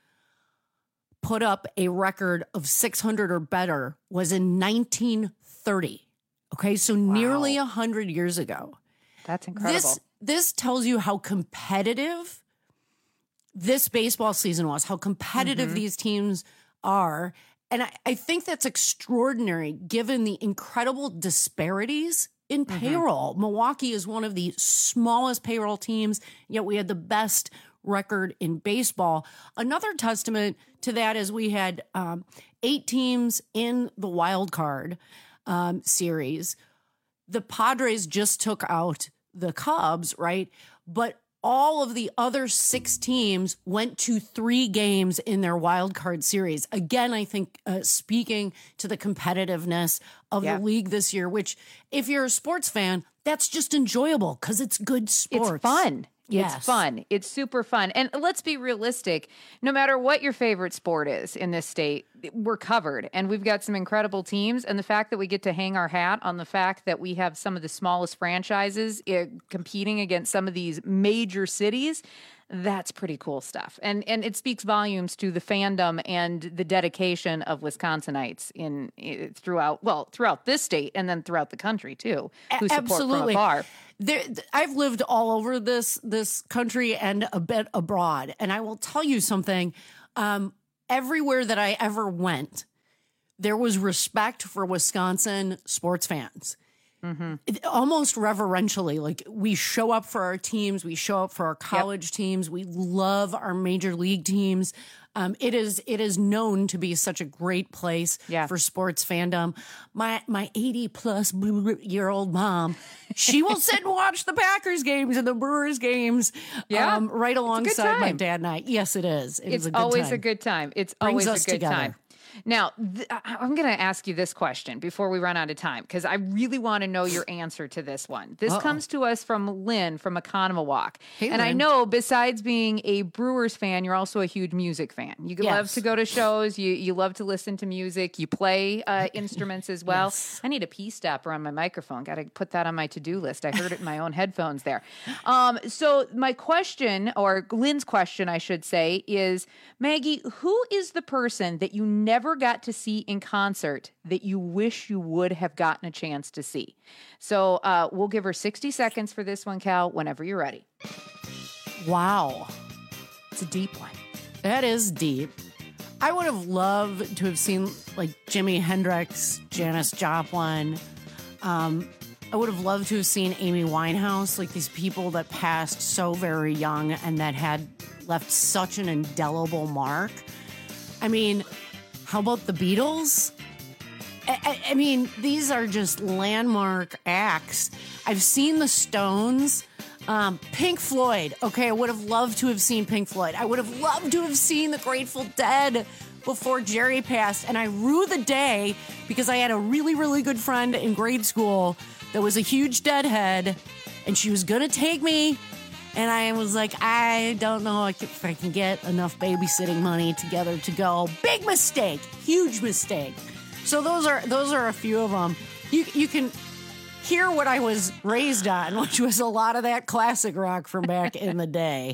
put up a record of 600 or better was in 1930. Okay, so nearly 100 years ago. That's incredible. This tells you how competitive this baseball season was, how competitive these teams are. And I think that's extraordinary given the incredible disparities in payroll. Milwaukee is one of the smallest payroll teams, yet we had the best record in baseball. Another testament to that is we had 8 teams in the wild card series. The Padres just took out the Cubs, right? But all of the other 6 teams went to 3 games in their wild card series. Again, I think speaking to the competitiveness of the league this year, which if you're a sports fan, that's just enjoyable because it's good sports. It's fun. Yes. It's fun. It's super fun. And let's be realistic. No matter what your favorite sport is in this state, we're covered. And we've got some incredible teams. And the fact that we get to hang our hat on the fact that we have some of the smallest franchises competing against some of these major cities, that's pretty cool stuff. And it speaks volumes to the fandom and the dedication of Wisconsinites throughout this state and then throughout the country too, who support Absolutely. from afar. I've lived all over this country and a bit abroad. And I will tell you something, everywhere that I ever went, there was respect for Wisconsin sports fans. Mm-hmm. Almost reverentially, like we show up for our teams, we show up for our college teams, we love our major league teams. It is known to be such a great place for sports fandom. My 80-plus-year-old mom, she will sit and watch the Packers games and the Brewers games, right alongside my dad and I. Yes, it is. It's a good always time. a good time. It's Brings always us a good together. time. Now, I'm going to ask you this question before we run out of time, because I really want to know your answer to this one. This comes to us from Lynn from Economawalk. Hey, and I Lynn. know besides being a Brewers fan, you're also a huge music fan. You love to go to shows. You love to listen to music. You play instruments as well. Yes. I need a pee stopper on my microphone. Got to put that on my to-do list. I heard it in my own headphones there. So my question, or Lynn's question, I should say, is, Maggie, who is the person that you never got to see in concert that you wish you would have gotten a chance to see? So we'll give her 60 seconds for this one, Cal, whenever you're ready. Wow. It's a deep one. That is deep. I would have loved to have seen like Jimi Hendrix, Janis Joplin. I would have loved to have seen Amy Winehouse, like these people that passed so very young and that had left such an indelible mark. I mean, how about the Beatles? I mean, these are just landmark acts. I've seen the Stones. Pink Floyd. Okay, I would have loved to have seen Pink Floyd. I would have loved to have seen the Grateful Dead before Jerry passed. And I rue the day because I had a really, really good friend in grade school that was a huge Deadhead, and she was going to take me. And I was like, I don't know if I can get enough babysitting money together to go. Big mistake. Huge mistake. So those are a few of them. You can hear what I was raised on, which was a lot of that classic rock from back in the day.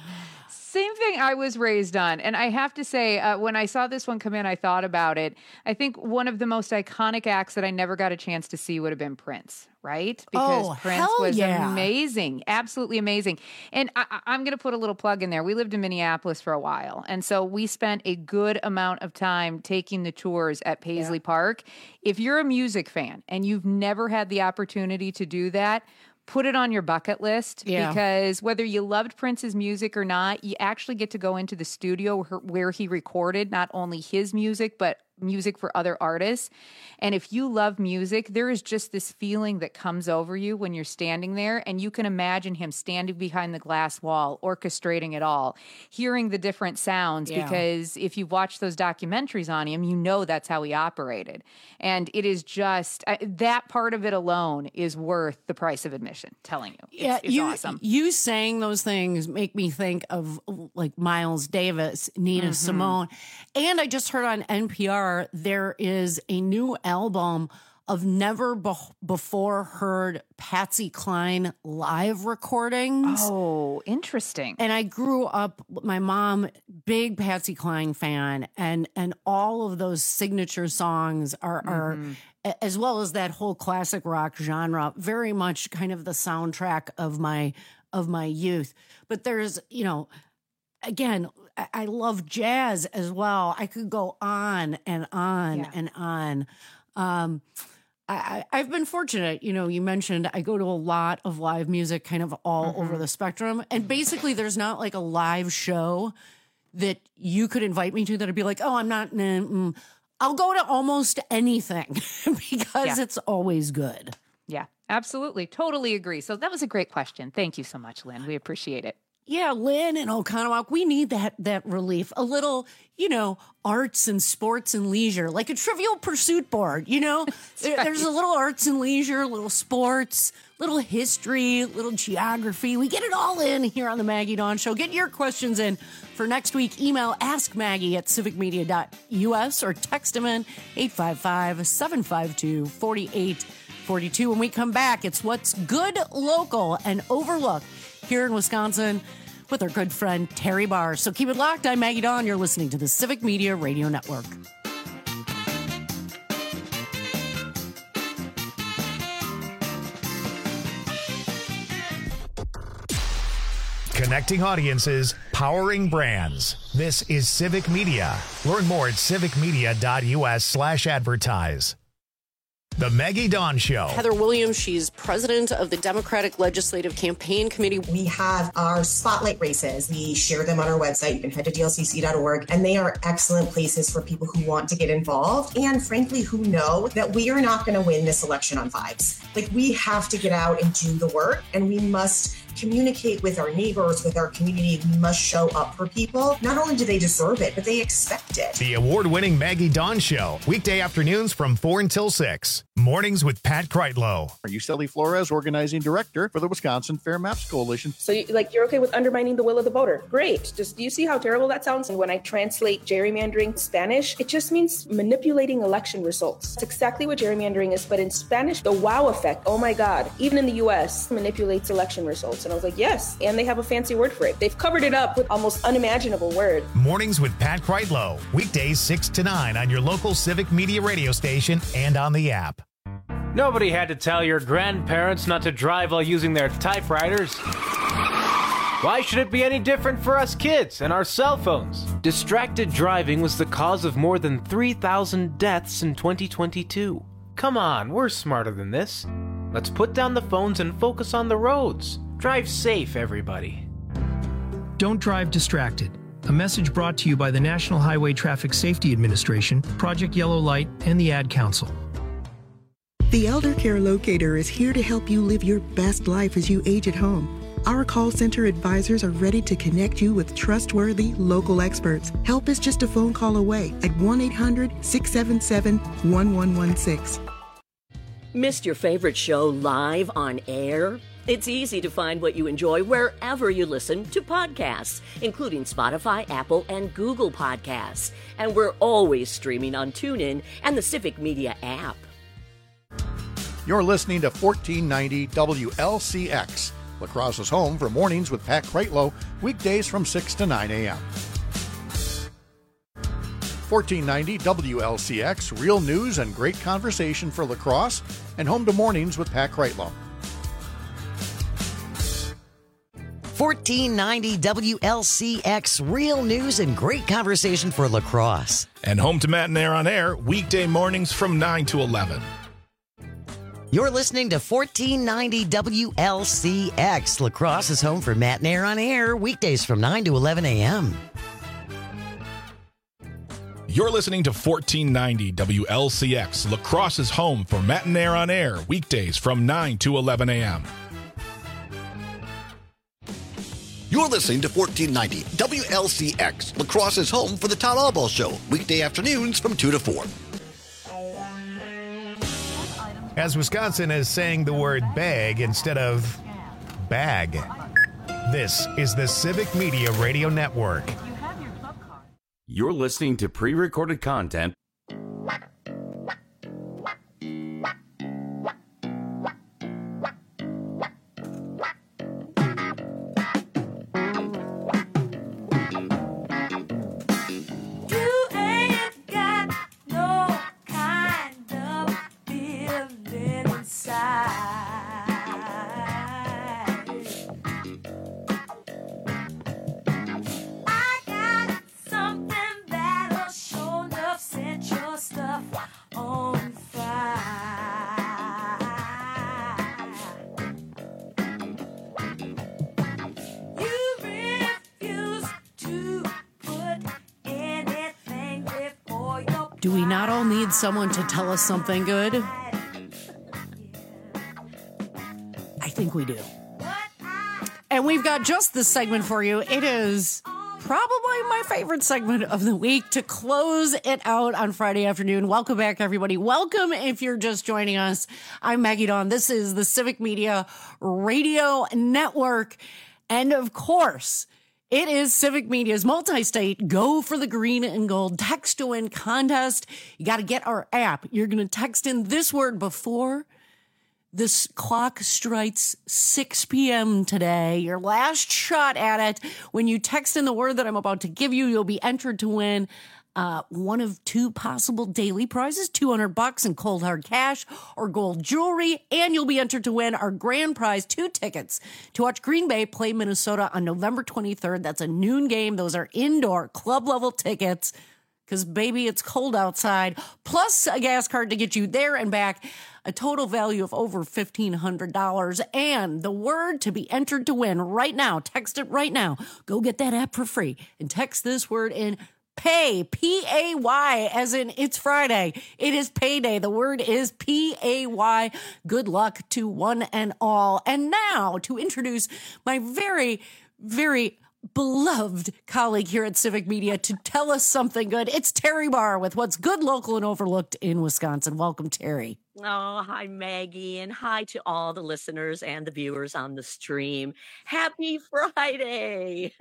Same thing I was raised on. And I have to say, when I saw this one come in, I thought about it. I think one of the most iconic acts that I never got a chance to see would have been Prince, right? Because Prince was amazing, absolutely amazing. And I'm going to put a little plug in there. We lived in Minneapolis for a while. And so we spent a good amount of time taking the tours at Paisley Park. If you're a music fan and you've never had the opportunity to do that, put it on your bucket list, because whether you loved Prince's music or not, you actually get to go into the studio where he recorded not only his music, but music for other artists. And if you love music, there is just this feeling that comes over you when you're standing there, and you can imagine him standing behind the glass wall, orchestrating it all, hearing the different sounds, because if you've watched those documentaries on him, you know that's how he operated. And it is just, that part of it alone is worth the price of admission, telling you. It's awesome. You saying those things make me think of like Miles Davis, Nina Simone. And I just heard on NPR, there is a new album of never before heard Patsy Cline live recordings. Oh, interesting. And I grew up, my mom, big Patsy Cline fan, and all of those signature songs are as well as that whole classic rock genre, very much kind of the soundtrack of my youth. But there's, again, I love jazz as well. I could go on and on and on. I've been fortunate. You mentioned I go to a lot of live music kind of all over the spectrum. And basically there's not like a live show that you could invite me to that I'd be like, oh, I'm not, I'll go to almost anything because it's always good. Yeah, absolutely. Totally agree. So that was a great question. Thank you so much, Lynn. We appreciate it. Yeah, Lynn and Oconomowoc, we need that relief. A little, arts and sports and leisure, like a Trivial Pursuit board, There's a little arts and leisure, little sports, little history, little geography. We get it all in here on the Maggie Dawn Show. Get your questions in for next week. Email askmaggie@civicmedia.us or text them in 855-752-4842. When we come back, it's what's good, local, and overlooked here in Wisconsin with our good friend Terry Barr. So keep it locked. I'm Maggie Dawn. You're listening to the Civic Media Radio Network. Connecting audiences, powering brands. This is Civic Media. Learn more at civicmedia.us/advertise. The Maggie Dawn Show. Heather Williams, she's president of the Democratic Legislative Campaign Committee. We have our spotlight races. We share them on our website. You can head to dlcc.org, and they are excellent places for people who want to get involved and, frankly, who know that we are not going to win this election on vibes. We have to get out and do the work, and we must communicate with our neighbors, with our community. We must show up for people. Not only do they deserve it, but they expect it. The award-winning Maggie Dawn Show. Weekday afternoons from 4 until 6. Mornings with Pat Kreitlow. Yuseli Flores, organizing director for the Wisconsin Fair Maps Coalition. So you're okay with undermining the will of the voter? Great. Just do you see how terrible that sounds? And when I translate gerrymandering Spanish, it just means manipulating election results. It's exactly what gerrymandering is, but in Spanish, the wow effect, oh my God, even in the U.S., manipulates election results. And I was like, yes. And they have a fancy word for it. They've covered it up with almost unimaginable word. Mornings with Pat Kreitlow. Weekdays 6 to 9 on your local Civic Media radio station and on the app. Nobody had to tell your grandparents not to drive while using their typewriters. Why should it be any different for us kids and our cell phones? Distracted driving was the cause of more than 3,000 deaths in 2022. Come on, we're smarter than this. Let's put down the phones and focus on the roads. Drive safe, everybody. Don't drive distracted. A message brought to you by the National Highway Traffic Safety Administration, Project Yellow Light, and the Ad Council. The Elder Care Locator is here to help you live your best life as you age at home. Our call center advisors are ready to connect you with trustworthy local experts. Help is just a phone call away at 1-800-677-1116. Missed your favorite show live on air? It's easy to find what you enjoy wherever you listen to podcasts, including Spotify, Apple, and Google Podcasts. And we're always streaming on TuneIn and the Civic Media app. You're listening to 1490 WLCX, La Crosse's home for Mornings with Pat Kreitlow, weekdays from 6 to 9 a.m. 1490 WLCX, real news and great conversation for La Crosse, and home to Mornings with Pat Kreitlow. 1490 WLCX, real news and great conversation for La Crosse. And home to Matt and Air on Air, weekday mornings from 9 to 11. You're listening to 1490 WLCX. La Crosse is home for Matt and Air on Air, weekdays from 9 to 11 a.m. You're listening to 1490 WLCX. La Crosse is home for Matt and Air on Air, weekdays from 9 to 11 a.m. You're listening to 1490 WLCX. La Crosse is home for the Todd Albaugh Show, weekday afternoons from 2 to 4. As Wisconsin is saying the word bag instead of bag. This is the Civic Media Radio Network. You're listening to pre-recorded content. Do we not all need someone to tell us something good? I think we do. And we've got just this segment for you. It is probably my favorite segment of the week to close it out on Friday afternoon. Welcome back, everybody. Welcome if you're just joining us. I'm Maggie Dawn. This is the Civic Media Radio Network. And of course, it is Civic Media's multi-state Go for the Green and Gold Text to Win contest. You got to get our app. You're going to text in this word before this clock strikes 6 p.m. today. Your last shot at it. When you text in the word that I'm about to give you, you'll be entered to win one of two possible daily prizes, $200 in cold hard cash or gold jewelry. And you'll be entered to win our grand prize, 2 tickets to watch Green Bay play Minnesota on November 23rd. That's a noon game. Those are indoor club level tickets because, baby, it's cold outside. Plus a gas card to get you there and back. A total value of over $1,500. And the word to be entered to win right now. Text it right now. Go get that app for free and text this word in pay, P-A-Y, as in it's Friday. It is payday. The word is P-A-Y. Good luck to one and all. And now to introduce my very, very beloved colleague here at Civic Media to tell us something good. It's Terry Barr with what's good, local, and overlooked in Wisconsin. Welcome, Terry. Oh, hi, Maggie, and hi to all the listeners and the viewers on the stream. Happy Friday.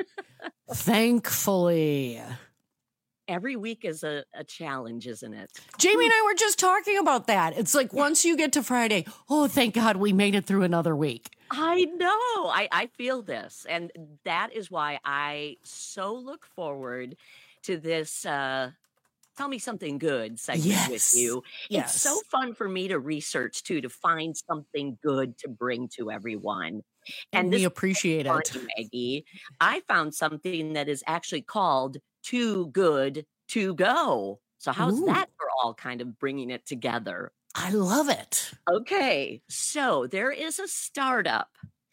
Thankfully. Every week is a challenge, isn't it? Jamie and I were just talking about that. It's like once you get to Friday, oh, thank God we made it through another week. I know. I feel this. And that is why I so look forward to this Tell Me Something Good segment with you. Yes. It's so fun for me to research, too, to find something good to bring to everyone. And we appreciate it. Maggie, I found something that is actually called Too Good to Go. So how's that for all kind of bringing it together? I love it. Okay, so there is a startup,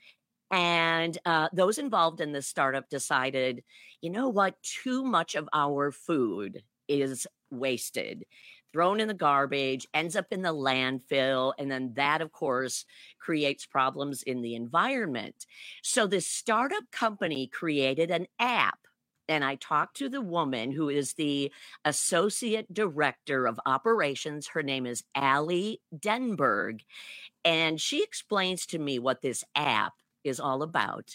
and those involved in this startup decided, you know what, too much of our food is wasted, thrown in the garbage, ends up in the landfill, and then that, of course, creates problems in the environment. So this startup company created an app. And I talked to the woman who is the associate director of operations. Her name is Allie Denberg. And she explains to me what this app is all about.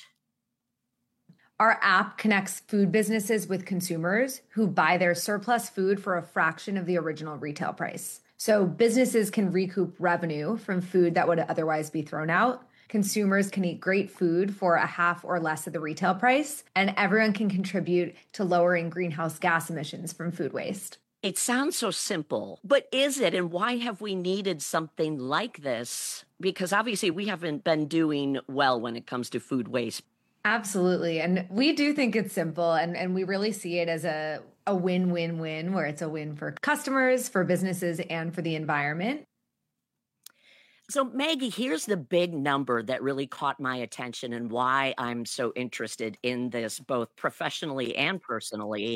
Our app connects food businesses with consumers who buy their surplus food for a fraction of the original retail price. So businesses can recoup revenue from food that would otherwise be thrown out. Consumers can eat great food for a half or less of the retail price, and everyone can contribute to lowering greenhouse gas emissions from food waste. It sounds so simple, but is it? And why have we needed something like this? Because obviously we haven't been doing well when it comes to food waste. Absolutely. And we do think it's simple, and we really see it as a win-win-win, where it's a win for customers, for businesses, and for the environment. So, Maggie, here's the big number that really caught my attention and why I'm so interested in this, both professionally and personally.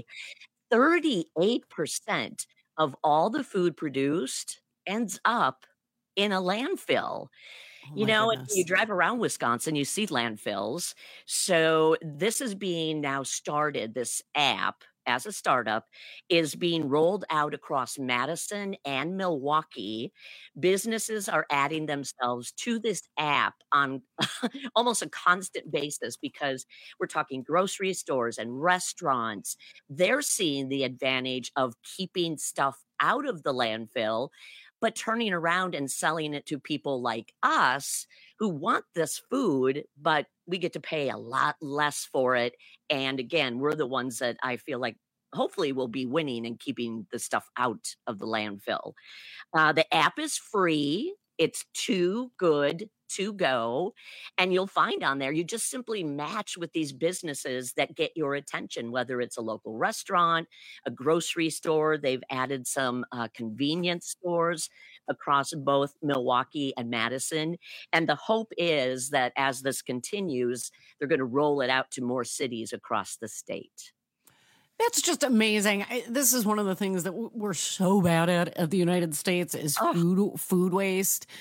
38% of all the food produced ends up in a landfill. You know, if you drive around Wisconsin, you see landfills. So this is being now started, this app, as a startup, is being rolled out across Madison and Milwaukee. Businesses are adding themselves to this app on almost a constant basis because we're talking grocery stores and restaurants. They're seeing the advantage of keeping stuff out of the landfill, but turning around and selling it to people like us who want this food, but we get to pay a lot less for it. And again, we're the ones that I feel like hopefully will be winning and keeping the stuff out of the landfill. The app is free. It's Too Good to Go. And you'll find on there, you just simply match with these businesses that get your attention, whether it's a local restaurant, a grocery store. They've added some convenience stores across both Milwaukee and Madison. And the hope is that as this continues, they're going to roll it out to more cities across the state. That's just amazing. This is one of the things that we're so bad at the United States is food waste.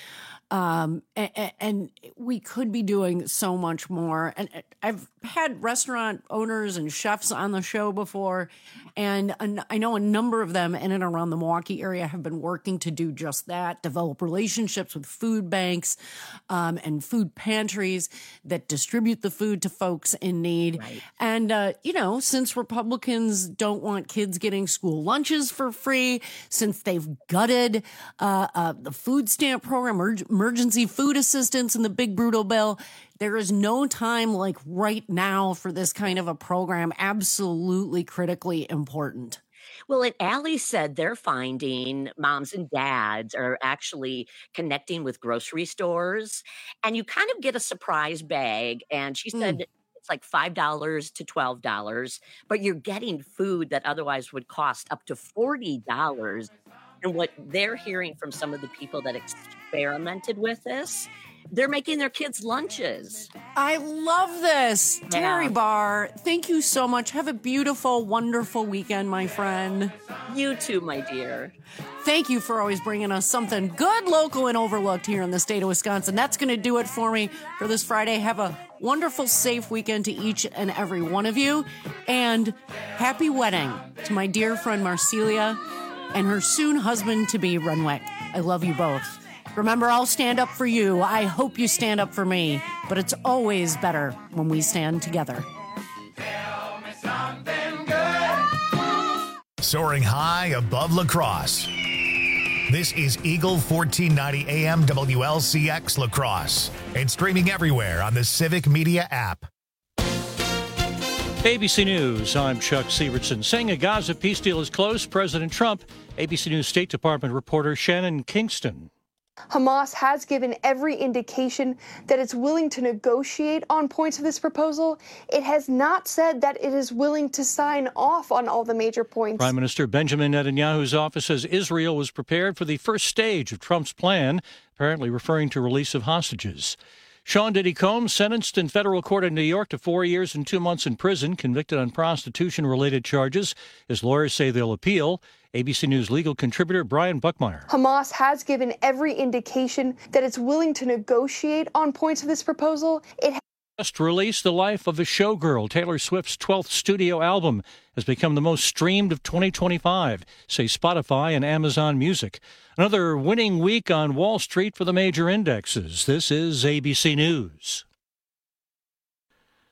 And we could be doing so much more. And I've had restaurant owners and chefs on the show before, and I know a number of them in and around the Milwaukee area have been working to do just that, develop relationships with food banks and food pantries that distribute the food to folks in need. Right. And, since Republicans don't want kids getting school lunches for free, since they've gutted the food stamp program, emergency food assistance in the big brutal bill, there is no time like right now for this kind of a program. Absolutely critically important. Well, and Allie said they're finding moms and dads are actually connecting with grocery stores, and you kind of get a surprise bag. And she said it's like $5 to $12, but you're getting food that otherwise would cost up to $40. And what they're hearing from some of the people that experimented with this, they're making their kids lunches. I love this. Yeah. Terry Barr, thank you so much. Have a beautiful, wonderful weekend, my friend. You too, my dear. Thank you for always bringing us something good, local, and overlooked here in the state of Wisconsin. That's going to do it for me for this Friday. Have a wonderful, safe weekend to each and every one of you. And happy wedding to my dear friend Marcelia and her soon husband-to-be, Renwick. I love you both. Remember, I'll stand up for you. I hope you stand up for me. But it's always better when we stand together. Soaring high above La Crosse. This is Eagle 1490 AM WLCX La Crosse. And streaming everywhere on the Civic Media app. ABC News, I'm Chuck Sievertson. Saying a Gaza peace deal is close, President Trump, ABC News State Department reporter Shannon Kingston. Hamas has given every indication that it's willing to negotiate on points of this proposal. It has not said that it is willing to sign off on all the major points. Prime Minister Benjamin Netanyahu's office says Israel was prepared for the first stage of Trump's plan, apparently referring to release of hostages. Sean Diddy Combs sentenced in federal court in New York to 4 years and 2 months in prison, convicted on prostitution-related charges. His lawyers say they'll appeal. ABC News legal contributor Brian Buckmeyer. Hamas has given every indication that it's willing to negotiate on points of this proposal. It just released The Life of a Showgirl. Taylor Swift's 12th studio album has become the most streamed of 2025, say Spotify and Amazon Music. Another winning week on Wall Street for the major indexes. This is ABC News.